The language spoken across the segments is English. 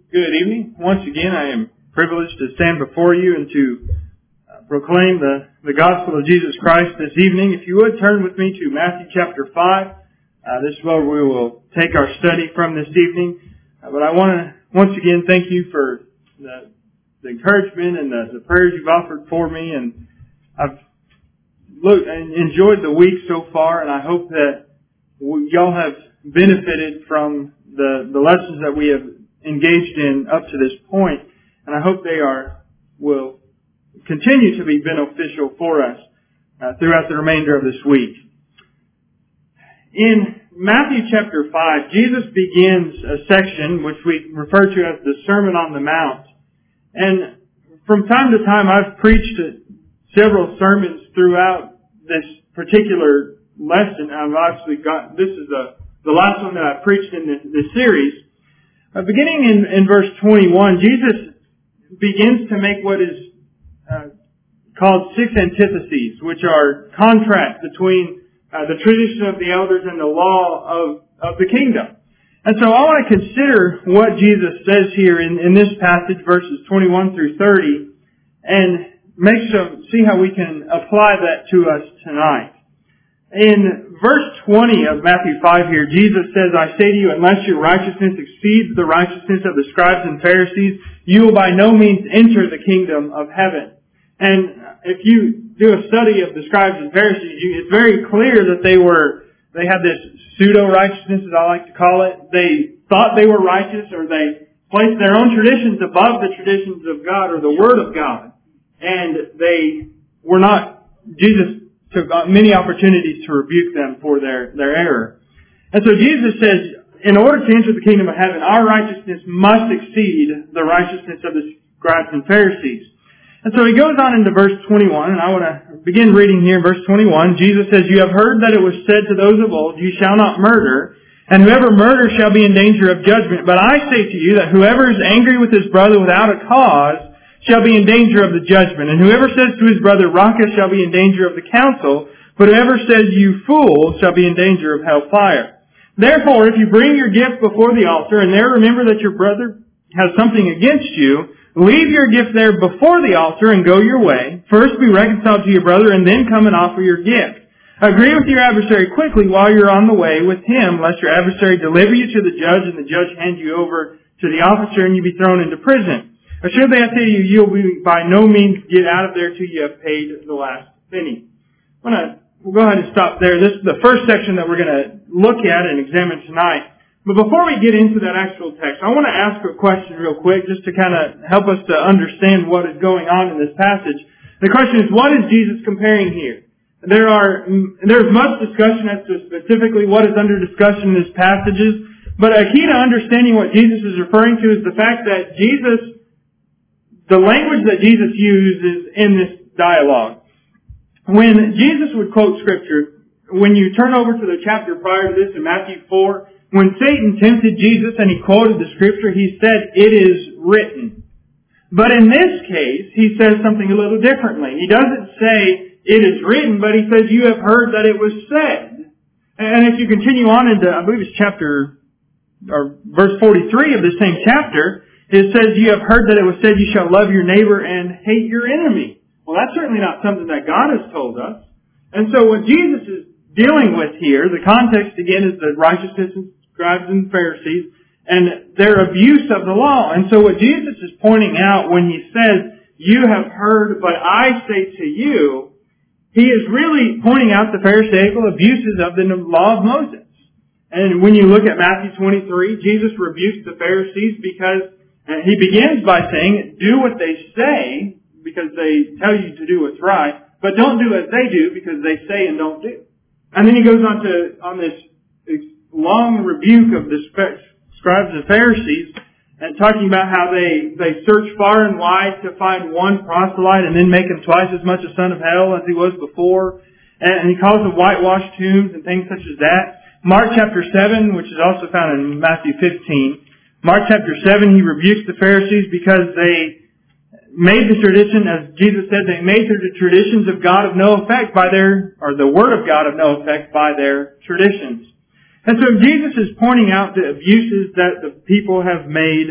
Good evening. Once again, I am privileged to stand before you and to proclaim the gospel of Jesus Christ this evening. If you would, turn with me to Matthew chapter 5. This is where we will take our study from this evening. But I want to once again thank you for the encouragement and the prayers you've offered for me. And I've looked and enjoyed the week so far, and I hope that y'all have benefited from the lessons that we have engaged in up to this point, and I hope they will continue to be beneficial for us throughout the remainder of this week. In Matthew chapter 5, Jesus begins a section which we refer to as the Sermon on the Mount. And from time to time, I've preached several sermons throughout this particular lesson. This is the last one that I preached in this series. Beginning in verse 21, Jesus begins to make what is called six antitheses, which are contrasts between the tradition of the elders and the law of the kingdom. And so I want to consider what Jesus says here in this passage, verses 21 through 30, and see how we can apply that to us tonight. In verse 20 of Matthew 5 here, Jesus says, I say to you, unless your righteousness exceeds the righteousness of the scribes and Pharisees, you will by no means enter the kingdom of heaven. And if you do a study of the scribes and Pharisees, it's very clear that they had this pseudo-righteousness, as I like to call it. They thought they were righteous, or they placed their own traditions above the traditions of God or the Word of God. And they were not, Jesus took many opportunities to rebuke them for their error. And so Jesus says, in order to enter the kingdom of heaven, our righteousness must exceed the righteousness of the scribes and Pharisees. And so he goes on into verse 21, and I want to begin reading here in verse 21. Jesus says, you have heard that it was said to those of old, you shall not murder, and whoever murders shall be in danger of judgment. But I say to you that whoever is angry with his brother without a cause shall be in danger of the judgment. And whoever says to his brother, Raca, shall be in danger of the council. But whoever says, you fool, shall be in danger of hellfire. Therefore, if you bring your gift before the altar, and there remember that your brother has something against you, leave your gift there before the altar and go your way. First be reconciled to your brother, and then come and offer your gift. Agree with your adversary quickly while you're on the way with him, lest your adversary deliver you to the judge, and the judge hand you over to the officer, and you be thrown into prison. Assuredly I say to you, you'll by no means get out of there till you have paid the last penny. We'll go ahead and stop there. This is the first section that we're going to look at and examine tonight. But before we get into that actual text, I want to ask a question real quick just to kind of help us to understand what is going on in this passage. The question is, what is Jesus comparing here? There's much discussion as to specifically what is under discussion in these passages, but a key to understanding what Jesus is referring to is the fact that the language that Jesus uses in this dialogue. When Jesus would quote Scripture, when you turn over to the chapter prior to this in Matthew 4, when Satan tempted Jesus and he quoted the Scripture, he said, it is written. But in this case, he says something a little differently. He doesn't say, it is written, but he says, you have heard that it was said. And if you continue on into, I believe it's verse 43 of the same chapter, it says, you have heard that it was said, you shall love your neighbor and hate your enemy. Well, that's certainly not something that God has told us. And so what Jesus is dealing with here, the context again is the righteousness of scribes and Pharisees and their abuse of the law. And so what Jesus is pointing out when he says, you have heard, but I say to you, he is really pointing out the Pharisaical abuses of the law of Moses. And when you look at Matthew 23, Jesus rebukes the Pharisees because he begins by saying, do what they say because they tell you to do what's right, but don't do as they do because they say and don't do. And then he goes on this long rebuke of the scribes and Pharisees and talking about how they search far and wide to find one proselyte and then make him twice as much a son of hell as he was before. And he calls them whitewashed tombs and things such as that. Mark chapter 7, which is also found in Matthew 15, Mark chapter 7, he rebukes the Pharisees because they made the tradition, as Jesus said, they made the traditions of God of no effect the Word of God of no effect by their traditions. And so Jesus is pointing out the abuses that the people have made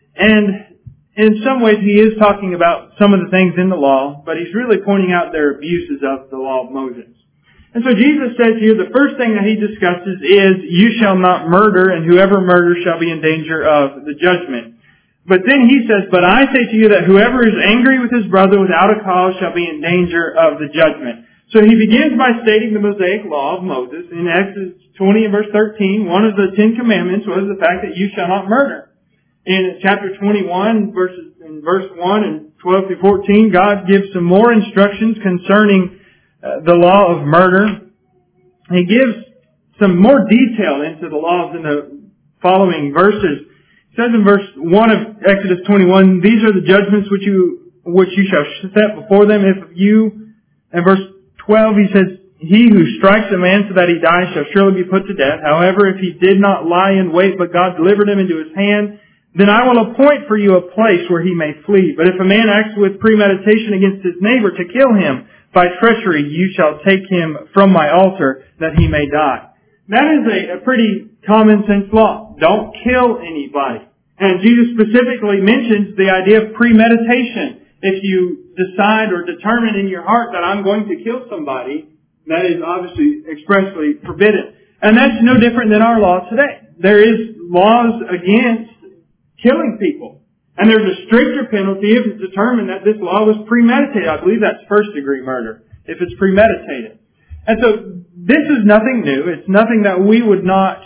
And in some ways he is talking about some of the things in the law, but he's really pointing out their abuses of the law of Moses. And so Jesus says here, the first thing that he discusses is, you shall not murder, and whoever murders shall be in danger of the judgment. But then he says, but I say to you that whoever is angry with his brother without a cause shall be in danger of the judgment. So he begins by stating the Mosaic law of Moses. In Exodus 20 and verse 13, one of the 10 commandments was the fact that you shall not murder. In chapter 21, verse 1 and 12 through 14, God gives some more instructions concerning the law of murder. He gives some more detail into the laws in the following verses. It says in verse 1 of Exodus 21, these are the judgments which you shall set before them. And verse 12 he says, he who strikes a man so that he dies shall surely be put to death. However, if he did not lie in wait, but God delivered him into his hand, then I will appoint for you a place where he may flee. But if a man acts with premeditation against his neighbor to kill him, by treachery you shall take him from my altar that he may die. That is a pretty common sense law. Don't kill anybody. And Jesus specifically mentions the idea of premeditation. If you decide or determine in your heart that I'm going to kill somebody, that is obviously expressly forbidden. And that's no different than our law today. There is laws against killing people. And there's a stricter penalty if it's determined that this law was premeditated. I believe that's first-degree murder, if it's premeditated. And so this is nothing new. It's nothing that we would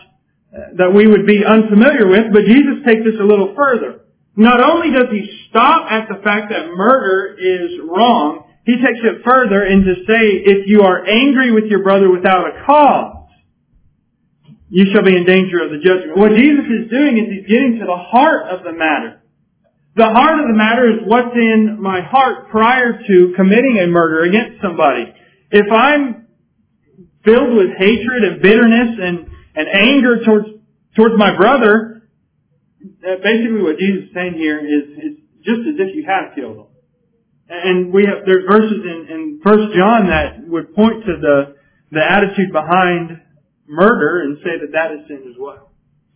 be unfamiliar with, but Jesus takes this a little further. Not only does he stop at the fact that murder is wrong, he takes it further and to say, if you are angry with your brother without a cause, you shall be in danger of the judgment. What Jesus is doing is he's getting to the heart of the matter. The heart of the matter is what's in my heart prior to committing a murder against somebody. If I'm filled with hatred and bitterness and anger towards my brother, basically what Jesus is saying here is just as if you have killed him. And there's verses in 1 John that would point to the attitude behind murder and say that is sin as well.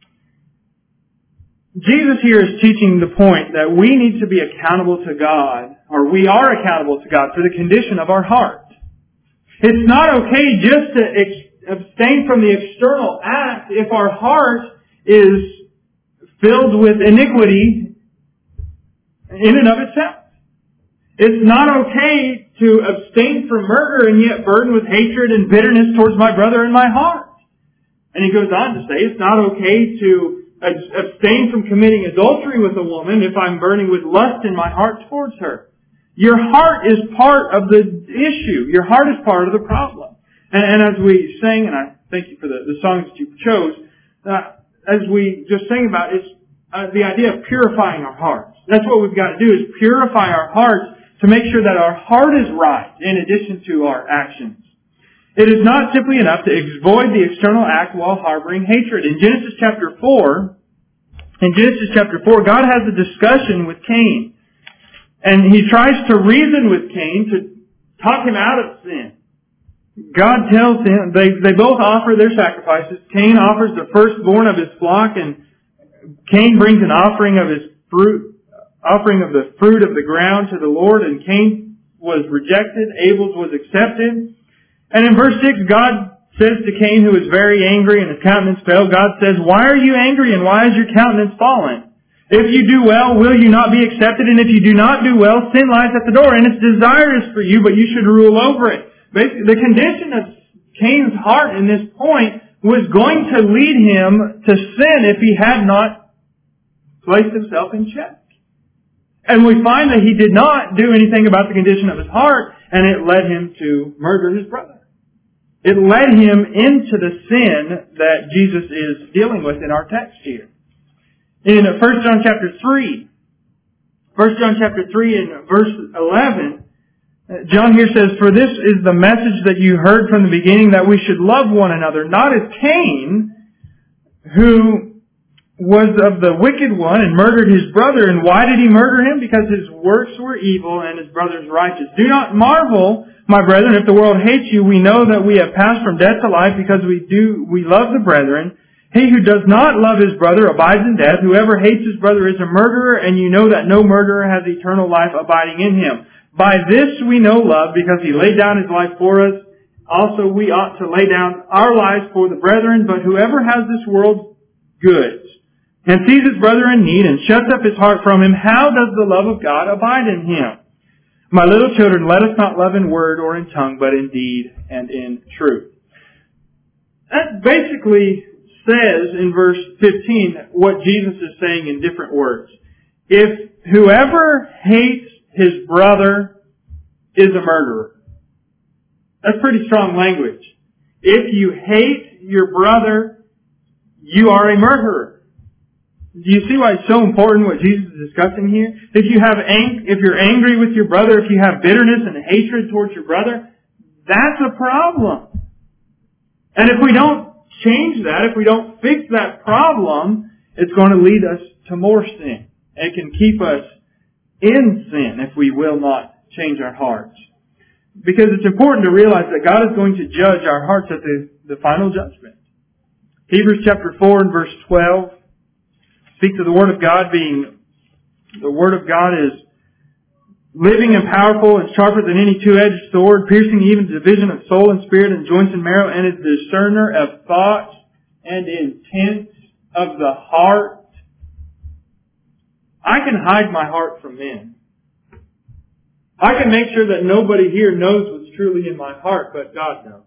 Jesus here is teaching the point that we need to be accountable to God, or we are accountable to God for the condition of our heart. It's not okay just to abstain from the external act if our heart is filled with iniquity in and of itself. It's not okay to abstain from murder and yet burden with hatred and bitterness towards my brother in my heart. And he goes on to say it's not okay to abstain from committing adultery with a woman if I'm burning with lust in my heart towards her. Your heart is part of the issue. Your heart is part of the problem. And as we sang, and I thank you for the songs that you chose, as we just sang about, it's the idea of purifying our hearts. That's what we've got to do, is purify our hearts to make sure that our heart is right in addition to our actions. It is not simply enough to avoid the external act while harboring hatred. In Genesis chapter 4, God has a discussion with Cain. And he tries to reason with Cain to talk him out of sin. God tells him, they both offer their sacrifices. Cain offers the firstborn of his flock, and Cain brings an offering of the fruit of the ground to the Lord, and Cain was rejected, Abel's was accepted. And in verse 6, God says to Cain, who is very angry and his countenance fell, God says, why are you angry and why is your countenance fallen? If you do well, will you not be accepted? And if you do not do well, sin lies at the door, and its desire is for you, but you should rule over it. Basically, the condition of Cain's heart in this point was going to lead him to sin if he had not placed himself in check. And we find that he did not do anything about the condition of his heart, and it led him to murder his brother. It led him into the sin that Jesus is dealing with in our text here. In 1 John chapter 3 in verse 11, John here says, for this is the message that you heard from the beginning, that we should love one another, not as Cain, who was of the wicked one and murdered his brother. And why did he murder him? Because his works were evil and his brother's righteous. Do not marvel, my brethren, if the world hates you. We know that we have passed from death to life because we love the brethren. He who does not love his brother abides in death. Whoever hates his brother is a murderer, and you know that no murderer has eternal life abiding in him. By this we know love, because he laid down his life for us. Also we ought to lay down our lives for the brethren, but whoever has this world's goods and sees his brother in need and shuts up his heart from him, how does the love of God abide in him? My little children, let us not love in word or in tongue, but in deed and in truth. That basically says in verse 15 what Jesus is saying in different words. If whoever hates his brother is a murderer. That's pretty strong language. If you hate your brother, you are a murderer. Do you see why it's so important what Jesus is discussing here? If you're angry with your brother, if you have bitterness and hatred towards your brother, that's a problem. And if we don't change that, if we don't fix that problem, it's going to lead us to more sin. It can keep us in sin if we will not change our hearts. Because it's important to realize that God is going to judge our hearts at the final judgment. Hebrews chapter 4 and verse 12 speaks of the Word of God being, the Word of God is living and powerful and sharper than any two-edged sword, piercing even to the division of soul and spirit and joints and marrow, and is a discerner of thoughts and intents of the heart. I can hide my heart from men. I can make sure that nobody here knows what's truly in my heart, but God knows.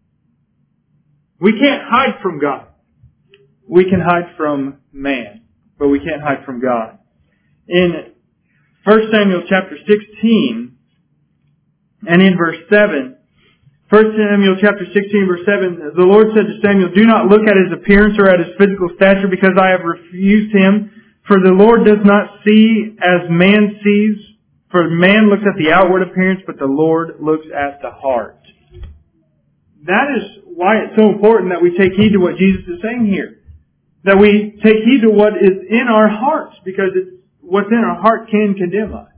We can't hide from God. We can hide from man, but we can't hide from God. In 1 Samuel chapter 16 and in verse 7, 1 Samuel chapter 16 verse 7, the Lord said to Samuel, do not look at his appearance or at his physical stature, because I have refused him. For the Lord does not see as man sees. For man looks at the outward appearance, but the Lord looks at the heart. That is why it's so important that we take heed to what Jesus is saying here. That we take heed to what is in our hearts, because what's in our heart can condemn us.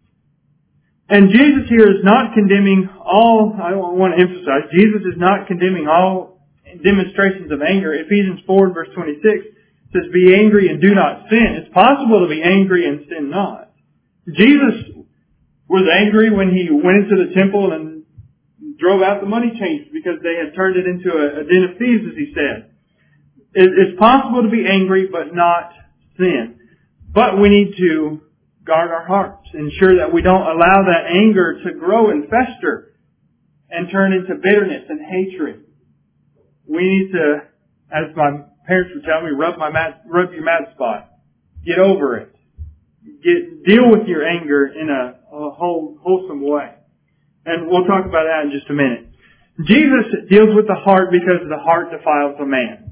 And Jesus here is not condemning all, I want to emphasize, Jesus is not condemning all demonstrations of anger. Ephesians 4 verse 26 says, be angry and do not sin. It's possible to be angry and sin not. Jesus was angry when he went into the temple and drove out the money changers because they had turned it into a den of thieves, as he said. It's possible to be angry but not sin. But we need to guard our hearts, ensure that we don't allow that anger to grow and fester and turn into bitterness and hatred. We need to, as my parents would tell me, rub your mad spot. Get over it. Deal with your anger in a wholesome way. And we'll talk about that in just a minute. Jesus deals with the heart because the heart defiles a man.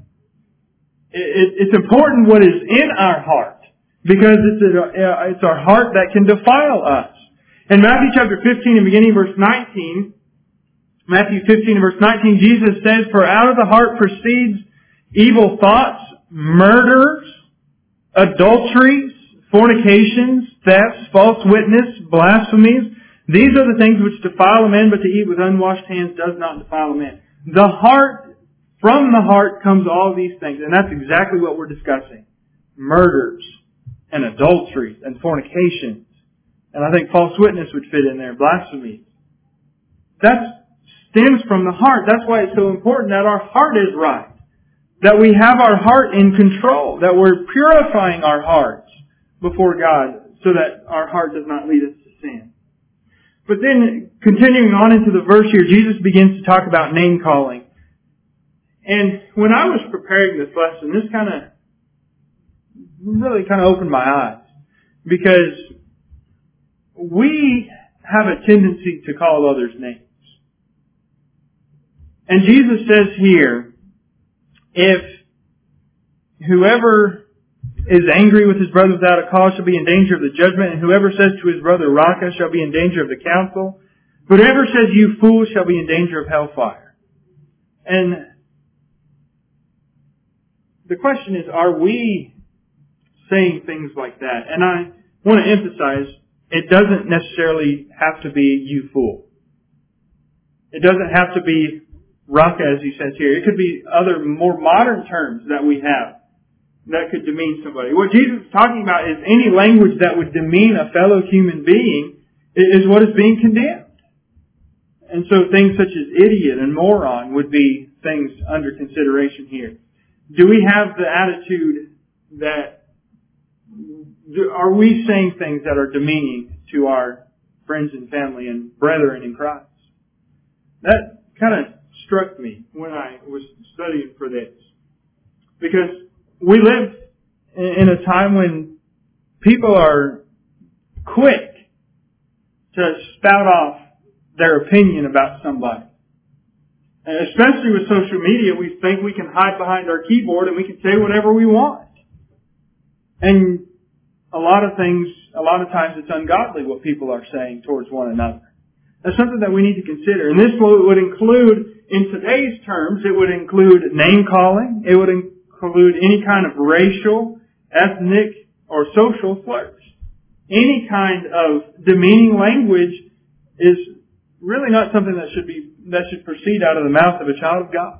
It's important what is in our heart, because it's our heart that can defile us. In Matthew chapter 15 and beginning verse 19, Matthew 15 and verse 19, Jesus says, for out of the heart proceeds evil thoughts, murders, adulteries, fornications, thefts, false witness, blasphemies. These are the things which defile a man, but to eat with unwashed hands does not defile a man. From the heart comes all these things, and that's exactly what we're discussing. Murders and adulteries and fornications. And I think false witness would fit in there, blasphemy. That stems from the heart. That's why it's so important that our heart is right. That we have our heart in control. That we're purifying our hearts before God so that our heart does not lead us to sin. But then, continuing on into the verse here, Jesus begins to talk about name calling. And when I was preparing this lesson, this really opened my eyes. Because we have a tendency to call others names. And Jesus says here, if whoever is angry with his brother without a cause shall be in danger of the judgment, and whoever says to his brother, Raca, shall be in danger of the council. But whoever says, you fool, shall be in danger of hellfire. And the question is, are we saying things like that? And I want to emphasize, it doesn't necessarily have to be you fool. It doesn't have to be raka, as he says here. It could be other more modern terms that we have that could demean somebody. What Jesus is talking about is any language that would demean a fellow human being is what is being condemned. And so things such as idiot and moron would be things under consideration here. Do we have the attitude that, are we saying things that are demeaning to our friends and family and brethren in Christ? That kind of struck me when I was studying for this. Because we live in a time when people are quick to spout off their opinion about somebody. And especially with social media, we think we can hide behind our keyboard and we can say whatever we want. And a lot of times it's ungodly what people are saying towards one another. That's something that we need to consider. And this would include, in today's terms, it would include name calling. It would include any kind of racial, ethnic, or social slurs. Any kind of demeaning language is really not something that should proceed out of the mouth of a child of God.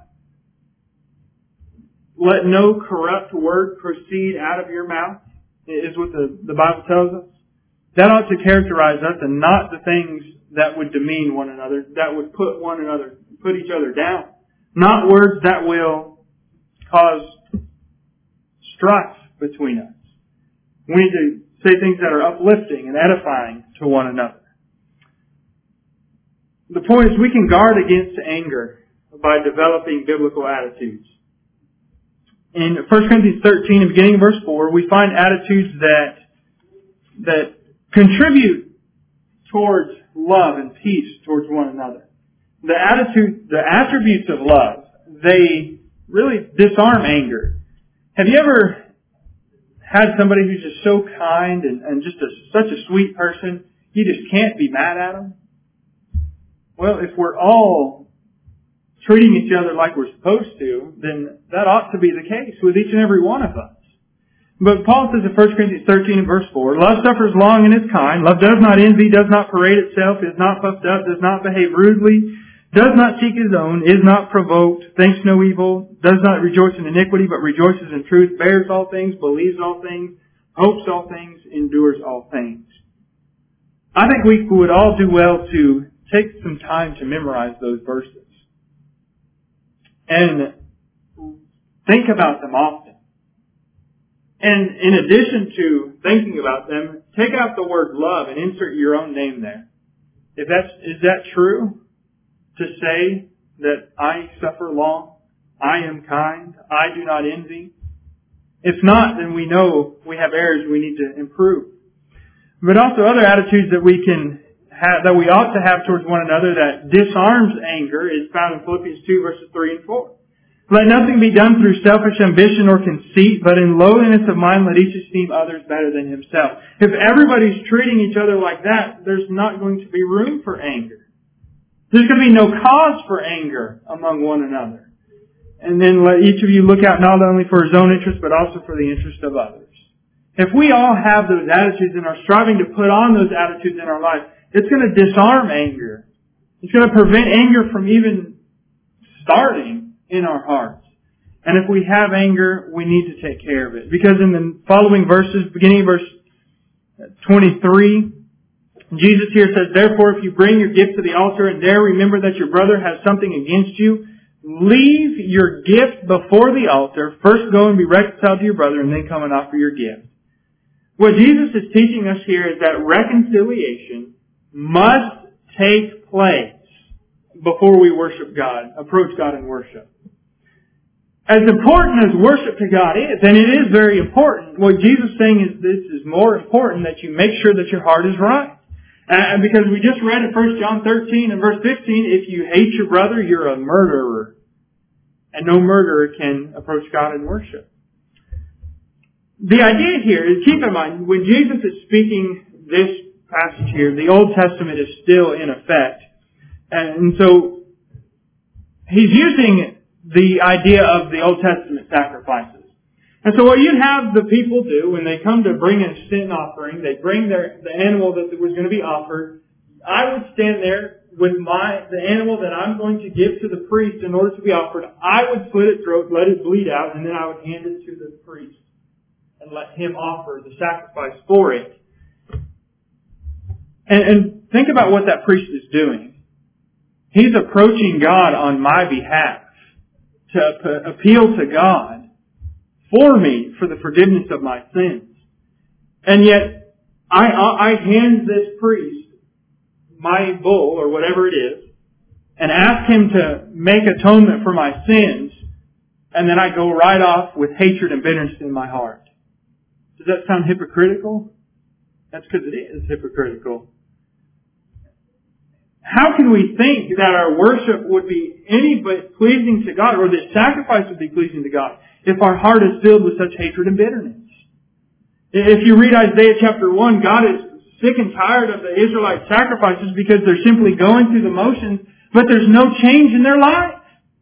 Let no corrupt word proceed out of your mouth, is what the Bible tells us. That ought to characterize us, and not the things that would demean one another, that would put each other down. Not words that will cause strife between us. We need to say things that are uplifting and edifying to one another. The point is we can guard against anger by developing biblical attitudes. In 1 Corinthians 13, in beginning of verse 4, we find attitudes that contribute towards love and peace towards one another. The attributes of love, they really disarm anger. Have you ever had somebody who's just so kind and just such a sweet person, you just can't be mad at them? Well, if we're all treating each other like we're supposed to, then that ought to be the case with each and every one of us. But Paul says in 1 Corinthians 13 and verse 4, love suffers long and is kind. Love does not envy, does not parade itself, is not puffed up, does not behave rudely, does not seek his own, is not provoked, thinks no evil, does not rejoice in iniquity, but rejoices in truth, bears all things, believes all things, hopes all things, endures all things. I think we would all do well to take some time to memorize those verses and think about them often. And in addition to thinking about them, take out the word love and insert your own name there. Is that true? To say that I suffer long, I am kind, I do not envy? If not, then we know we have areas we need to improve. But also other attitudes that we can have, that we ought to have towards one another that disarms anger is found in Philippians 2 verses 3 and 4. Let nothing be done through selfish ambition or conceit, but in lowliness of mind let each esteem others better than himself. If everybody's treating each other like that, there's not going to be room for anger. There's going to be no cause for anger among one another. And then let each of you look out not only for his own interest, but also for the interest of others. If we all have those attitudes and are striving to put on those attitudes in our life, it's going to disarm anger. It's going to prevent anger from even starting in our hearts. And if we have anger, we need to take care of it. Because in the following verses, beginning of verse 23, Jesus here says, therefore, if you bring your gift to the altar and there remember that your brother has something against you, leave your gift before the altar. First go and be reconciled to your brother and then come and offer your gift. What Jesus is teaching us here is that reconciliation must take place before we worship God, approach God in worship. As important as worship to God is, and it is very important, what Jesus is saying is this is more important that you make sure that your heart is right. And because we just read in 1 John 13 and verse 15, if you hate your brother, you're a murderer. And no murderer can approach God in worship. The idea here is, keep in mind, when Jesus is speaking this passage here, the Old Testament is still in effect. And so, he's using the idea of the Old Testament sacrifices. And so what you'd have the people do when they come to bring a sin offering, they bring the animal that was going to be offered. I would stand there with the animal that I'm going to give to the priest in order to be offered, I would slit its throat, let it bleed out, and then I would hand it to the priest and let him offer the sacrifice for it. And think about what that priest is doing. He's approaching God on my behalf to appeal to God for me for the forgiveness of my sins. And yet, I hand this priest my bull, or whatever it is, and ask him to make atonement for my sins, and then I go right off with hatred and bitterness in my heart. Does that sound hypocritical? That's because it is hypocritical. How can we think that our worship would be any but pleasing to God, or that sacrifice would be pleasing to God, if our heart is filled with such hatred and bitterness? If you read Isaiah chapter 1, God is sick and tired of the Israelite sacrifices because they're simply going through the motions, but there's no change in their life.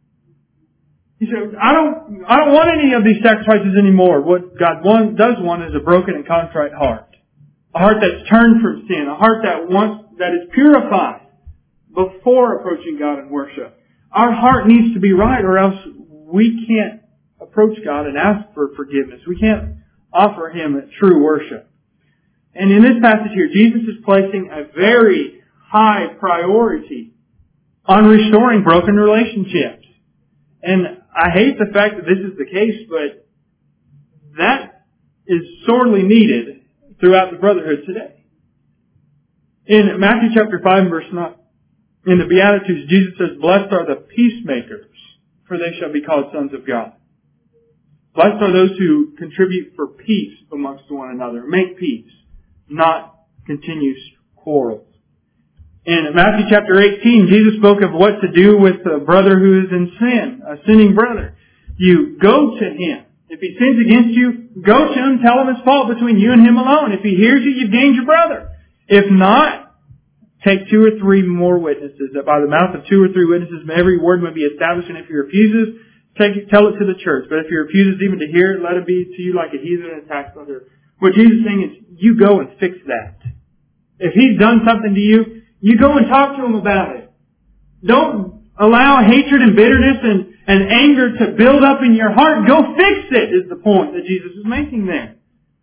He said, I don't want any of these sacrifices anymore. What God does want is a broken and contrite heart. A heart that's turned from sin. A heart that is purified before approaching God in worship. Our heart needs to be right, or else we can't approach God and ask for forgiveness. We can't offer Him a true worship. And in this passage here, Jesus is placing a very high priority on restoring broken relationships. And I hate the fact that this is the case, but that is sorely needed throughout the brotherhood today. In Matthew chapter 5 verse 9, in the Beatitudes, Jesus says, "Blessed are the peacemakers, for they shall be called sons of God." Blessed are those who contribute for peace amongst one another. Make peace, not continuous quarrels. In Matthew chapter 18, Jesus spoke of what to do with a brother who is in sin, a sinning brother. You go to him. If he sins against you, go to him, tell him his fault between you and him alone. If he hears you, you've gained your brother. If not, take 2 or 3 more witnesses, that by the mouth of 2 or 3 witnesses every word may be established. And if he refuses, tell it to the church. But if he refuses even to hear it, let it be to you like a heathen and a tax collector. What Jesus is saying is, you go and fix that. If he's done something to you, you go and talk to him about it. Don't allow hatred and bitterness and anger to build up in your heart. Go fix it, is the point that Jesus is making there.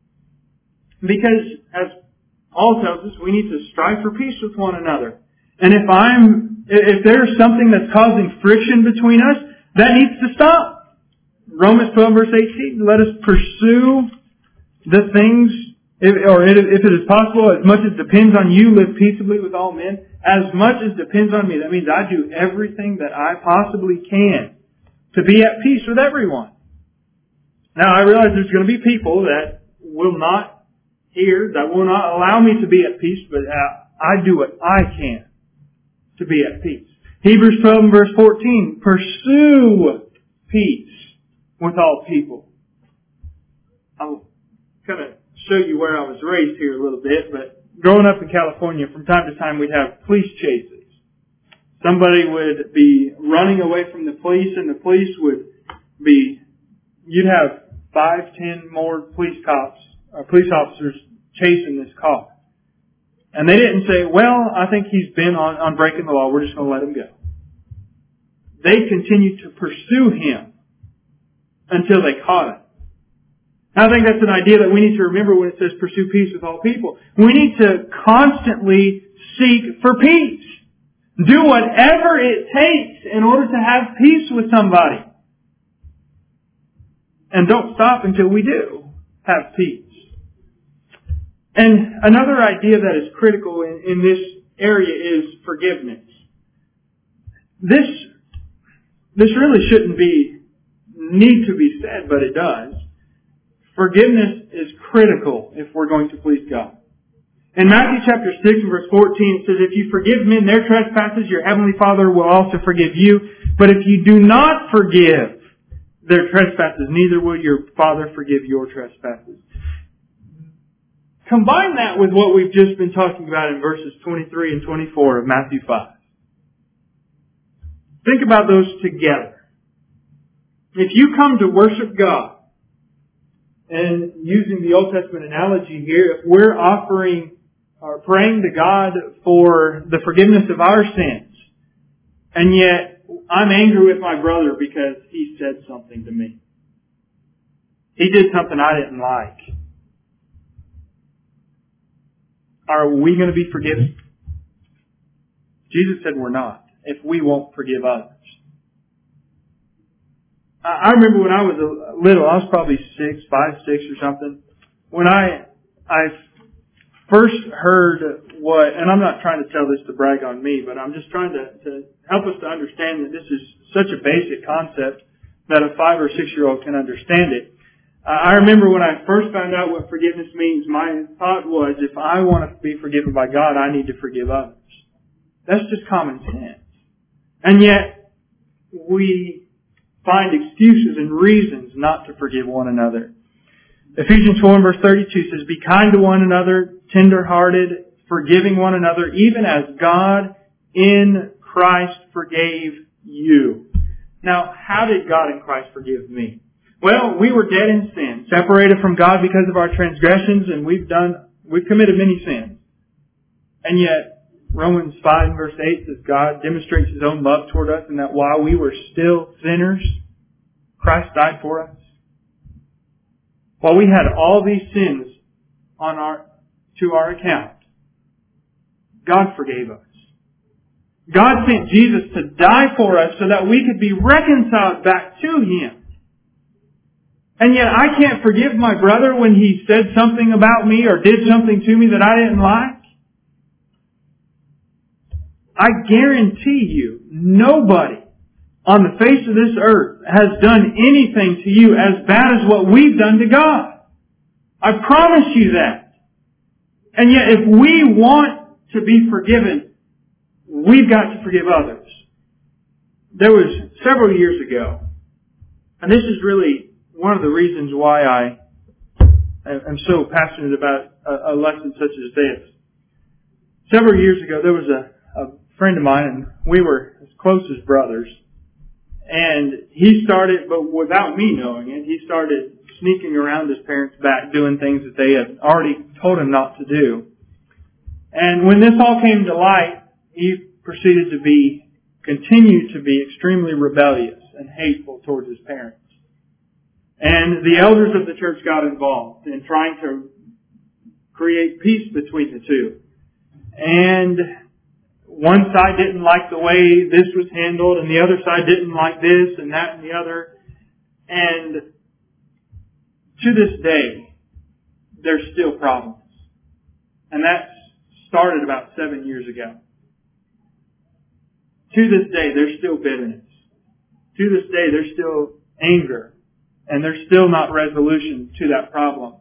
Because, as Paul tells us, we need to strive for peace with one another. And if there's something that's causing friction between us, that needs to stop. Romans 12 verse 18, let us pursue the things, if it is possible, as much as depends on you, live peaceably with all men. As much as depends on me. That means I do everything that I possibly can to be at peace with everyone. Now, I realize there's going to be people that will not hear, that will not allow me to be at peace, but I do what I can to be at peace. Hebrews 12 and verse 14, pursue peace with all people. I'll kind of show you where I was raised here a little bit, but growing up in California, from time to time we'd have police chases. Somebody would be running away from the police, and the police would you'd have 5, 10 more police officers chasing this car. And they didn't say, well, I think he's been on breaking the law, we're just going to let him go. They continued to pursue him until they caught him. I think that's an idea that we need to remember when it says pursue peace with all people. We need to constantly seek for peace. Do whatever it takes in order to have peace with somebody. And don't stop until we do have peace. And another idea that is critical in this area is forgiveness. This really shouldn't need to be said, but it does. Forgiveness is critical if we're going to please God. In Matthew chapter 6 verse 14 it says, if you forgive men their trespasses, your heavenly Father will also forgive you. But if you do not forgive their trespasses, neither will your Father forgive your trespasses. Combine that with what we've just been talking about in verses 23 and 24 of Matthew 5. Think about those together. If you come to worship God, and using the Old Testament analogy here, if we're offering or praying to God for the forgiveness of our sins. And yet, I'm angry with my brother because he said something to me. He did something I didn't like. Are we going to be forgiven? Jesus said we're not, if we won't forgive others. I remember when I was little, I was probably 6 or something. When I first heard what, and I'm not trying to tell this to brag on me, but I'm just trying to help us to understand that this is such a basic concept that a 5 or 6 year old can understand it. I remember when I first found out what forgiveness means, my thought was, if I want to be forgiven by God, I need to forgive others. That's just common sense. And yet, we find excuses and reasons not to forgive one another. Ephesians 4 and verse 32 says, "Be kind to one another, tender-hearted, forgiving one another, even as God in Christ forgave you." Now, how did God in Christ forgive me? Well, we were dead in sin, separated from God because of our transgressions, and we've committed many sins. And yet, Romans 5 and verse 8 says God demonstrates His own love toward us, and that while we were still sinners, Christ died for us. While we had all these sins to our account, God forgave us. God sent Jesus to die for us so that we could be reconciled back to Him. And yet I can't forgive my brother when he said something about me or did something to me that I didn't like. I guarantee you, nobody on the face of this earth has done anything to you as bad as what we've done to God. I promise you that. And yet if we want to be forgiven, we've got to forgive others. There was several years ago, and this is really one of the reasons why I am so passionate about a lesson such as this. Several years ago, there was a friend of mine, and we were as close as brothers. And he started, but without me knowing it, he started sneaking around his parents' back, doing things that they had already told him not to do. And when this all came to light, he proceeded to continue to be extremely rebellious and hateful towards his parents. And the elders of the church got involved in trying to create peace between the two. And one side didn't like the way this was handled, and the other side didn't like this and that and the other. And to this day, there's still problems. And that started about 7 years ago. To this day, there's still bitterness. To this day, there's still anger. And there's still not resolution to that problem.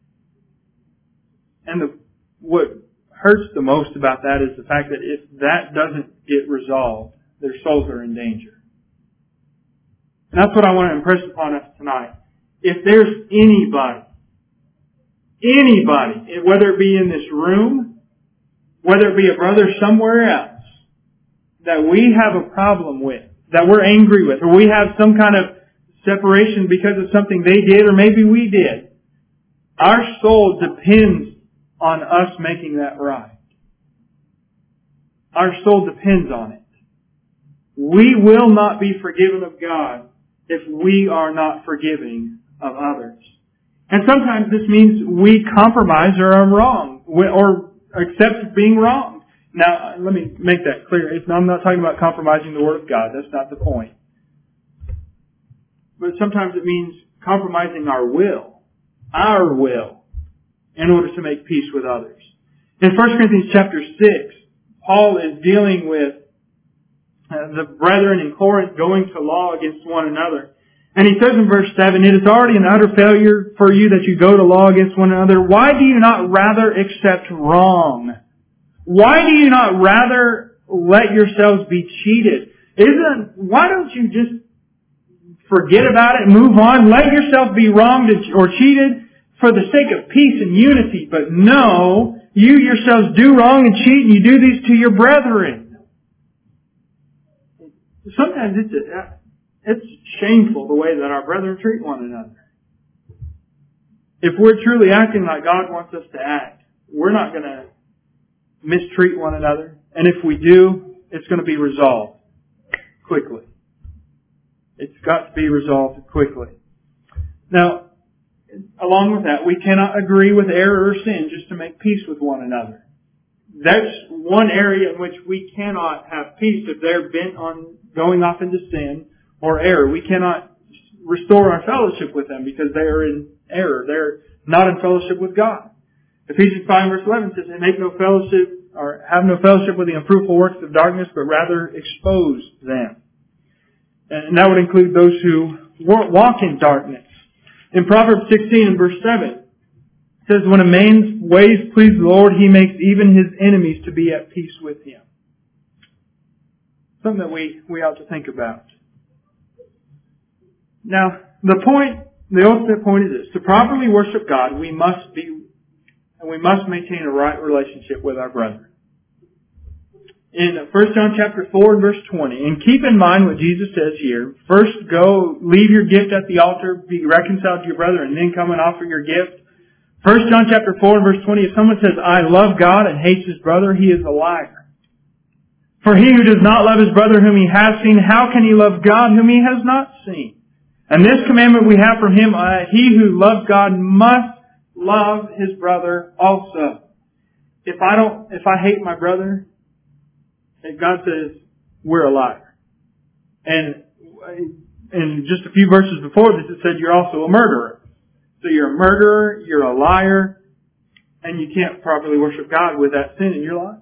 And what hurts the most about that is the fact that if that doesn't get resolved, their souls are in danger. And that's what I want to impress upon us tonight. If there's anybody, whether it be in this room, whether it be a brother somewhere else, that we have a problem with, that we're angry with, or we have some kind of separation because of something they did or maybe we did, our soul depends on us making that right. Our soul depends on it. We will not be forgiven of God if we are not forgiving of others. And sometimes this means we compromise or are wrong, or accept being wrong. Now, let me make that clear. I'm not talking about compromising the Word of God. That's not the point. But sometimes it means compromising our will, in order to make peace with others. In 1 Corinthians chapter 6, Paul is dealing with the brethren in Corinth going to law against one another. And he says in verse 7, "It is already an utter failure for you that you go to law against one another. Why do you not rather accept wrong? Why do you not rather let yourselves be cheated? Why don't you just forget about it, move on, let yourself be wronged or cheated for the sake of peace and unity? But no, you yourselves do wrong and cheat, and you do these to your brethren." Sometimes it's shameful the way that our brethren treat one another. If we're truly acting like God wants us to act, we're not going to mistreat one another. And if we do, it's going to be resolved quickly. It's got to be resolved quickly. Now, along with that, we cannot agree with error or sin just to make peace with one another. That's one area in which we cannot have peace if they're bent on going off into sin or error. We cannot restore our fellowship with them because they are in error. They're not in fellowship with God. Ephesians 5 verse 11 says, "And make no fellowship or have no fellowship with the unfruitful works of darkness, but rather expose them." And that would include those who walk in darkness. In Proverbs 16 and verse 7, it says, "When a man's ways please the Lord, he makes even his enemies to be at peace with him." Something that we ought to think about. Now, the ultimate point is this: to properly worship God, we must maintain a right relationship with our brethren. In 1 John chapter 4 and verse 20, and keep in mind what Jesus says here: first go, leave your gift at the altar, be reconciled to your brother, and then come and offer your gift. 1 John chapter 4 and verse 20, if someone says, "I love God," and hates his brother, he is a liar. For he who does not love his brother whom he has seen, how can he love God whom he has not seen? And this commandment we have from him, he who loves God must love his brother also. If I hate my brother, God says, we're a liar. And in just a few verses before this, it said you're also a murderer. So you're a murderer, you're a liar, and you can't properly worship God with that sin in your life.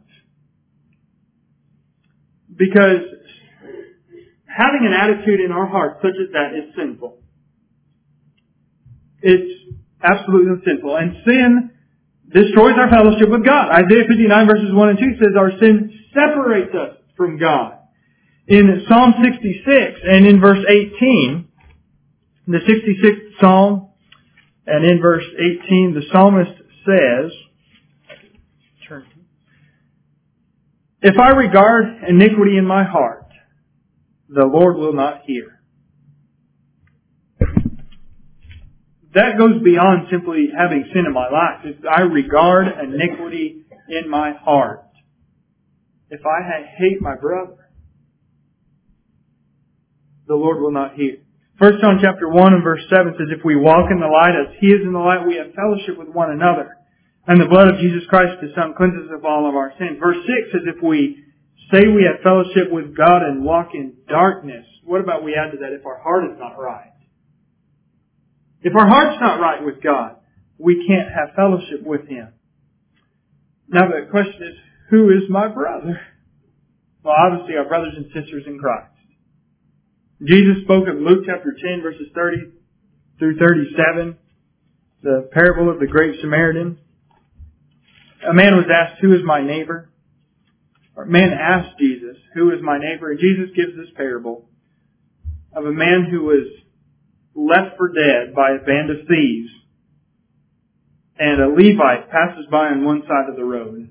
Because having an attitude in our heart such as that is sinful. It's absolutely sinful. And sin destroys our fellowship with God. Isaiah 59 verses 1 and 2 says our sin separates us from God. In Psalm 66 and in verse 18, the 66th Psalm and in verse 18, the psalmist says, "If I regard iniquity in my heart, the Lord will not hear." That goes beyond simply having sin in my life. If I regard iniquity in my heart, if I hate my brother, the Lord will not hear. 1 John chapter 1 and verse 7 says, "If we walk in the light as He is in the light, we have fellowship with one another. And the blood of Jesus Christ, His Son, cleanses us of all of our sins." Verse 6 says, "If we say we have fellowship with God and walk in darkness," what about we add to that, if our heart is not right? If our heart's not right with God, we can't have fellowship with Him. Now the question is, who is my brother? Well, obviously our brothers and sisters in Christ. Jesus spoke of Luke chapter 10 verses 30 through 37, the parable of the Great Samaritan. A man was asked, "Who is my neighbor?" Or a man asked Jesus, "Who is my neighbor?" And Jesus gives this parable of a man who was left for dead by a band of thieves. And a Levite passes by on one side of the road,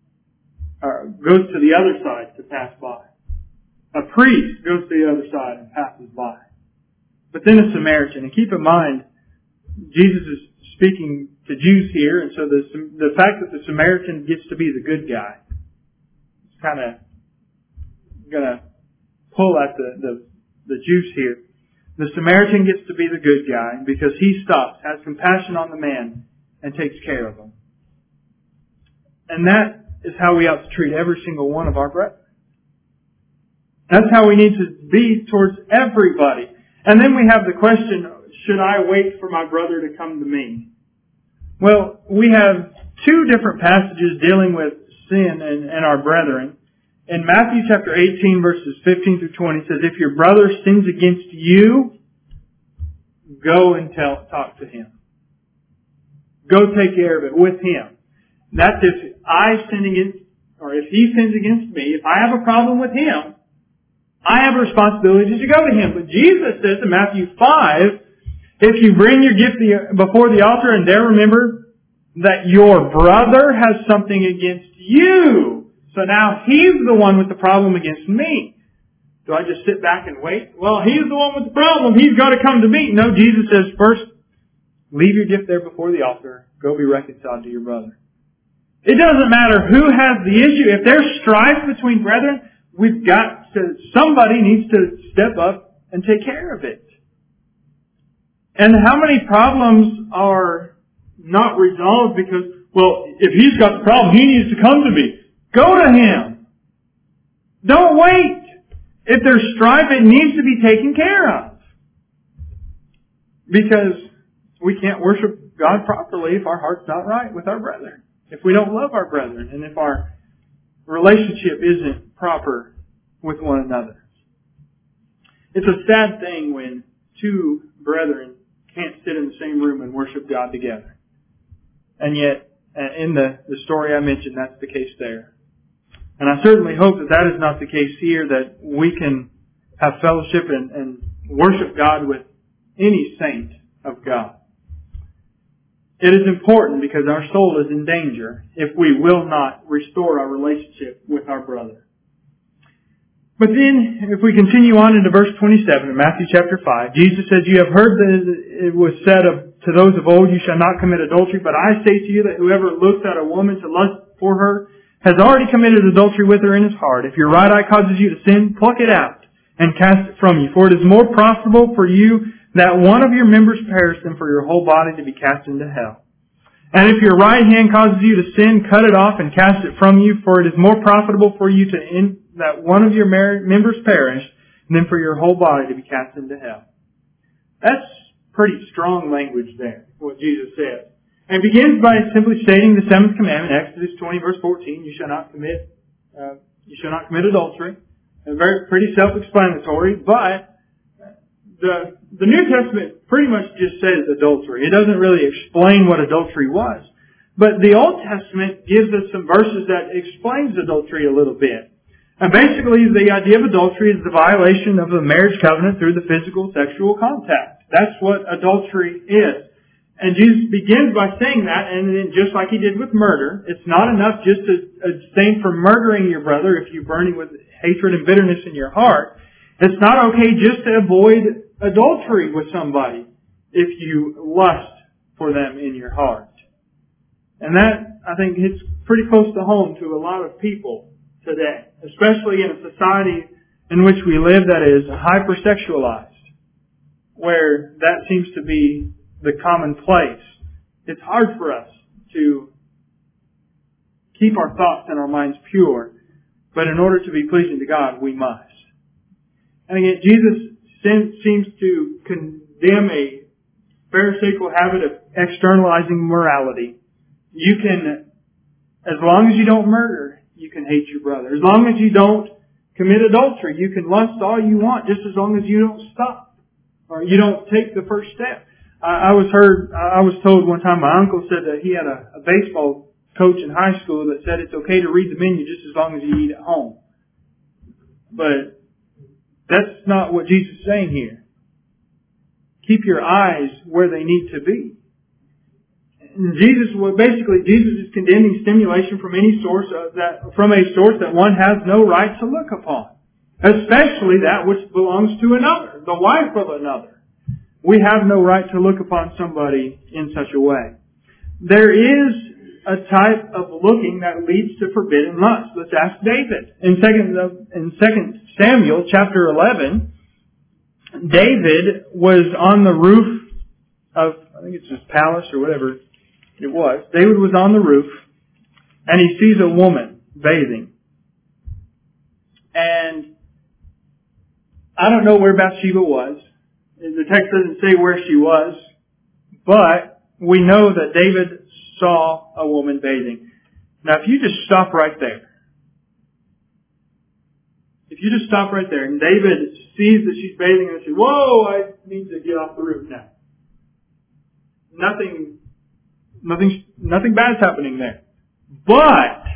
or goes to the other side to pass by. A priest goes to the other side and passes by. But then a Samaritan. And keep in mind, Jesus is speaking to Jews here, and so the fact that the Samaritan gets to be the good guy, it's kind of going to pull at the Jews here. The Samaritan gets to be the good guy because he stops, has compassion on the man, and takes care of him. And that is how we ought to treat every single one of our brethren. That's how we need to be towards everybody. And then we have the question, should I wait for my brother to come to me? Well, we have two different passages dealing with sin and our brethren. In Matthew chapter 18 verses 15 through 20 it says, "If your brother sins against you, go and talk to him. Go take care of it with him." That's if I sin against, or if he sins against me, if I have a problem with him, I have a responsibility to go to him. But Jesus says in Matthew 5, if you bring your gift before the altar and there remember that your brother has something against you. So now he's the one with the problem against me. Do I just sit back and wait? Well, he's the one with the problem. He's got to come to me. No, Jesus says first, leave your gift there before the altar. Go be reconciled to your brother. It doesn't matter who has the issue. If there's strife between brethren, somebody needs to step up and take care of it. And how many problems are not resolved because, well, if he's got the problem, he needs to come to me. Go to him. Don't wait. If there's strife, it needs to be taken care of. Because we can't worship God properly if our heart's not right with our brethren. If we don't love our brethren, and if our relationship isn't proper with one another. It's a sad thing when two brethren can't sit in the same room and worship God together. And yet, in the story I mentioned, that's the case there. And I certainly hope that that is not the case here, that we can have fellowship and worship God with any saint of God. It is important because our soul is in danger if we will not restore our relationship with our brother. But then, if we continue on into verse 27 in Matthew chapter 5, Jesus says, "You have heard that it was said to those of old, you shall not commit adultery, but I say to you that whoever looks at a woman to lust for her has already committed adultery with her in his heart. If your right eye causes you to sin, pluck it out and cast it from you. For it is more profitable for you that one of your members perish than for your whole body to be cast into hell. And if your right hand causes you to sin, cut it off and cast it from you. For it is more profitable for you that one of your members perish than for your whole body to be cast into hell." That's pretty strong language there, what Jesus says. And begins by simply stating the seventh commandment, Exodus 20 verse 14, you shall not commit adultery. Pretty self-explanatory, but the New Testament pretty much just says adultery. It doesn't really explain what adultery was. But the Old Testament gives us some verses that explains adultery a little bit. And basically the idea of adultery is the violation of the marriage covenant through the physical sexual contact. That's what adultery is. And Jesus begins by saying that, and then just like He did with murder, it's not enough just to abstain from murdering your brother if you're burning with hatred and bitterness in your heart. It's not okay just to avoid adultery with somebody if you lust for them in your heart. And that, I think, hits pretty close to home to a lot of people today, especially in a society in which we live that is hypersexualized, where that seems to be the commonplace. It's hard for us to keep our thoughts and our minds pure, but in order to be pleasing to God, we must. And again, Jesus seems to condemn a pharisaical habit of externalizing morality. You can, as long as you don't murder, you can hate your brother. As long as you don't commit adultery, you can lust all you want, just as long as you don't stop or you don't take the first step. I was told one time, my uncle said that he had a baseball coach in high school that said it's okay to read the menu just as long as you eat at home. But that's not what Jesus is saying here. Keep your eyes where they need to be. And Jesus is condemning stimulation from any source from a source that one has no right to look upon, especially that which belongs to another, the wife of another. We have no right to look upon somebody in such a way. There is a type of looking that leads to forbidden lust. Let's ask David. In 2 Samuel chapter 11, David was on the roof of, I think it's his palace or whatever it was. David was on the roof and he sees a woman bathing. And I don't know where Bathsheba was. The text doesn't say where she was, but we know that David saw a woman bathing. Now, if you just stop right there, and David sees that she's bathing and says, "Whoa, I need to get off the roof now." Nothing bad's happening there. But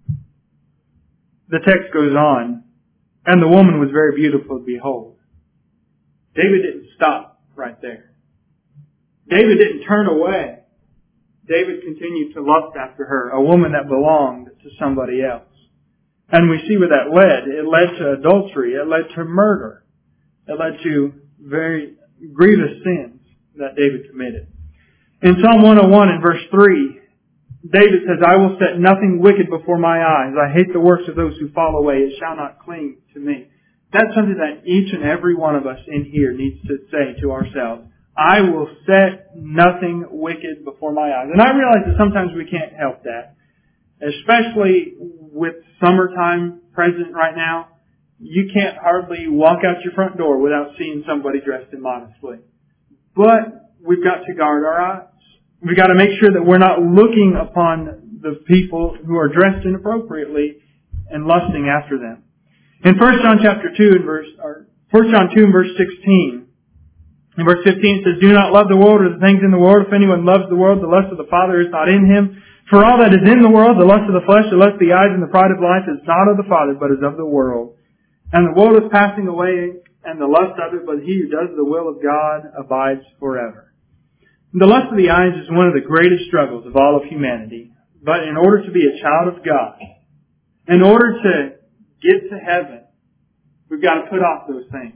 the text goes on, and the woman was very beautiful to behold. David didn't stop right there. David didn't turn away. David continued to lust after her, a woman that belonged to somebody else. And we see where that led. It led to adultery. It led to murder. It led to very grievous sins that David committed. In Psalm 101 in verse 3, David says, I will set nothing wicked before my eyes. I hate the works of those who fall away. It shall not cling to me. That's something that each and every one of us in here needs to say to ourselves. I will set nothing wicked before my eyes. And I realize that sometimes we can't help that. Especially with summertime present right now. You can't hardly walk out your front door without seeing somebody dressed immodestly. But we've got to guard our eyes. We've got to make sure that we're not looking upon the people who are dressed inappropriately and lusting after them. In 1 John chapter 2 and 1 John 2 and verse 16, in verse 15 it says, Do not love the world or the things in the world. If anyone loves the world, the lust of the Father is not in him. For all that is in the world, the lust of the flesh, the lust of the eyes, and the pride of life is not of the Father, but is of the world. And the world is passing away, and the lust of it, but he who does the will of God abides forever. The lust of the eyes is one of the greatest struggles of all of humanity. But in order to be a child of God, in order to get to heaven, we've got to put off those things.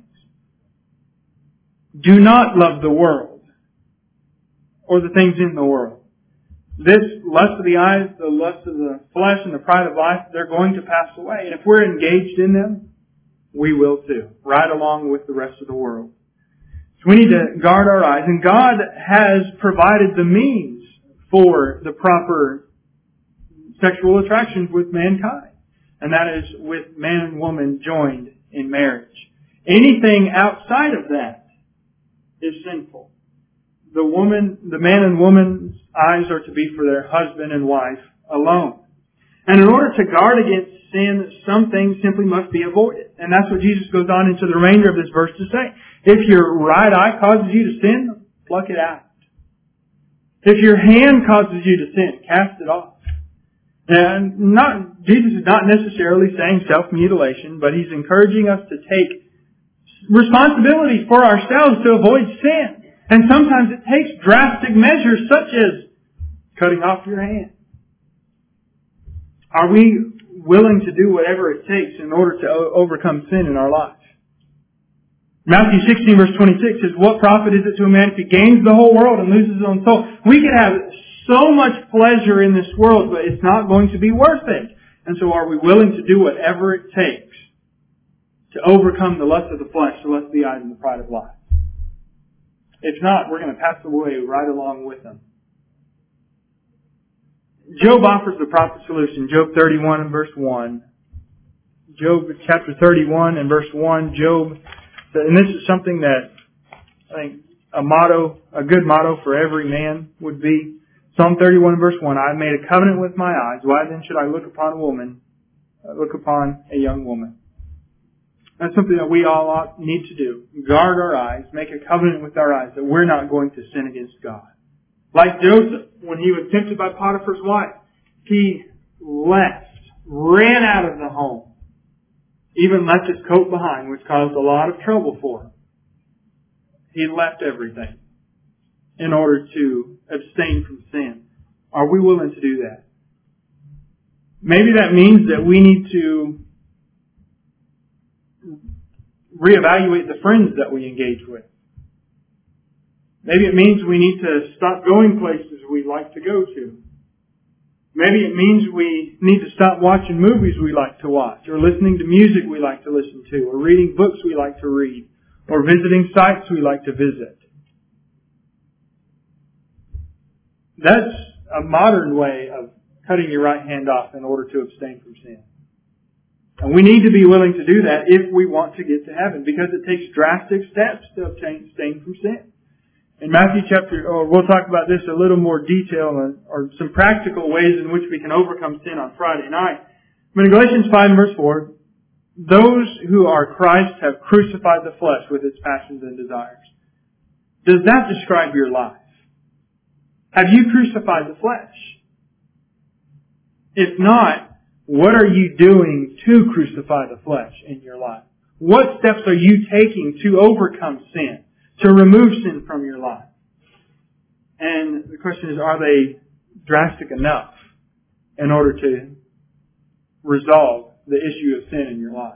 Do not love the world or the things in the world. This lust of the eyes, the lust of the flesh, and the pride of life, they're going to pass away. And if we're engaged in them, we will too, right along with the rest of the world. So we need to guard our eyes. And God has provided the means for the proper sexual attractions with mankind. And that is with man and woman joined in marriage. Anything outside of that is sinful. The man and woman's eyes are to be for their husband and wife alone. And in order to guard against sin, some things simply must be avoided. And that's what Jesus goes on into the remainder of this verse to say. If your right eye causes you to sin, pluck it out. If your hand causes you to sin, cast it off. And Jesus is not necessarily saying self-mutilation, but He's encouraging us to take responsibility for ourselves to avoid sin. And sometimes it takes drastic measures such as cutting off your hand. Are we willing to do whatever it takes in order to overcome sin in our life? Matthew 16 verse 26 says, What profit is it to a man if he gains the whole world and loses his own soul? We can have so much pleasure in this world, but it's not going to be worth it. And so are we willing to do whatever it takes to overcome the lust of the flesh, the lust of the eyes, and the pride of life? If not, we're going to pass away right along with them. Job offers the proper solution. Job 31 and verse 1. Job chapter 31 and verse 1. Job, and this is something that I think a good motto for every man would be. Psalm 31 and verse 1. I have made a covenant with my eyes. Why then should I look upon a young woman? That's something that we all need to do. Guard our eyes. Make a covenant with our eyes that we're not going to sin against God. Like Joseph, when he was tempted by Potiphar's wife, he ran out of the home. Even left his coat behind, which caused a lot of trouble for him. He left everything in order to abstain from sin. Are we willing to do that? Maybe that means that we need to reevaluate the friends that we engage with. Maybe it means we need to stop going places we like to go to. Maybe it means we need to stop watching movies we like to watch, or listening to music we like to listen to, or reading books we like to read, or visiting sites we like to visit. That's a modern way of cutting your right hand off in order to abstain from sin. And we need to be willing to do that if we want to get to heaven, because it takes drastic steps to abstain from sin. In Matthew we'll talk about this a little more detail, or some practical ways in which we can overcome sin on Friday night. But in Galatians 5 and verse 4, those who are Christ have crucified the flesh with its passions and desires. Does that describe your life? Have you crucified the flesh? If not, what are you doing to crucify the flesh in your life? What steps are you taking to overcome sin, to remove sin from your life? And the question is, are they drastic enough in order to resolve the issue of sin in your life?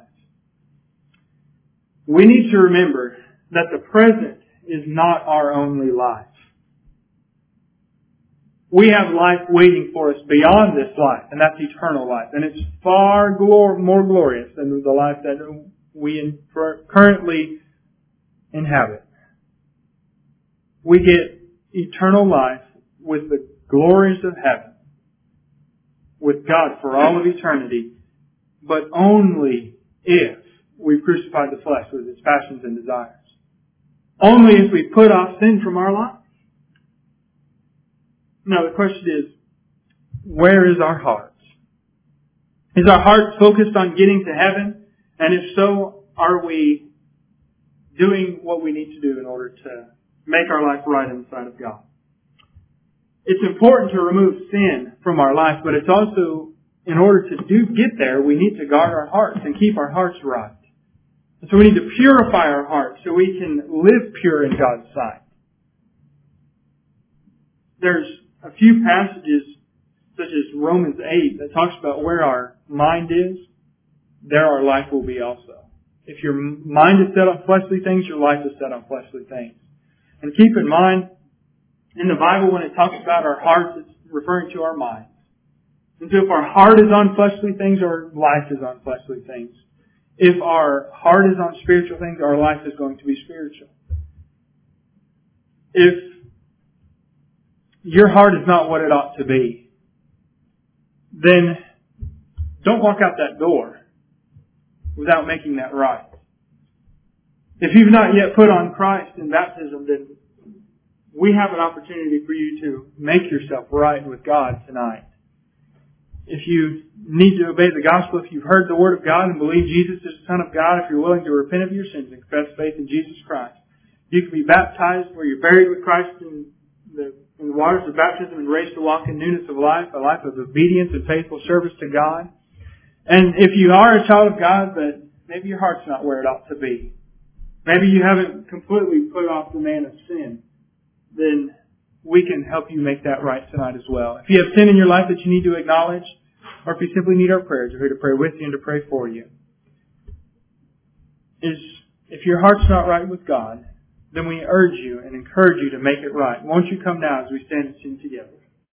We need to remember that the present is not our only life. we have life waiting for us beyond this life, and that's eternal life. And it's far more glorious than the life that we currently inhabit. We get eternal life with the glories of heaven, with God for all of eternity, but only if we crucify the flesh with its passions and desires. Only if we put off sin from our life. Now the question is, where is our heart? Is our heart focused on getting to heaven? And if so, are we doing what we need to do in order to make our life right in the sight of God? It's important to remove sin from our life, but it's also, in order to get there, we need to guard our hearts and keep our hearts right. And so we need to purify our hearts so we can live pure in God's sight. There's a few passages, such as Romans 8, that talks about where our mind is, there our life will be also. If your mind is set on fleshly things, your life is set on fleshly things. And keep in mind, in the Bible, when it talks about our hearts, it's referring to our minds. And so if our heart is on fleshly things, our life is on fleshly things. If our heart is on spiritual things, our life is going to be spiritual. If your heart is not what it ought to be, then don't walk out that door without making that right. If you've not yet put on Christ in baptism, then we have an opportunity for you to make yourself right with God tonight. If you need to obey the gospel, if you've heard the Word of God and believe Jesus is the Son of God, if you're willing to repent of your sins and confess faith in Jesus Christ, you can be baptized where you're buried with Christ in the waters of baptism and raised to walk in newness of life, a life of obedience and faithful service to God. And if you are a child of God, but maybe your heart's not where it ought to be, maybe you haven't completely put off the man of sin, then we can help you make that right tonight as well. If you have sin in your life that you need to acknowledge, or if you simply need our prayers, we're here to pray with you and to pray for you. If your heart's not right with God, then we urge you and encourage you to make it right. Won't you come now as we stand and sing together?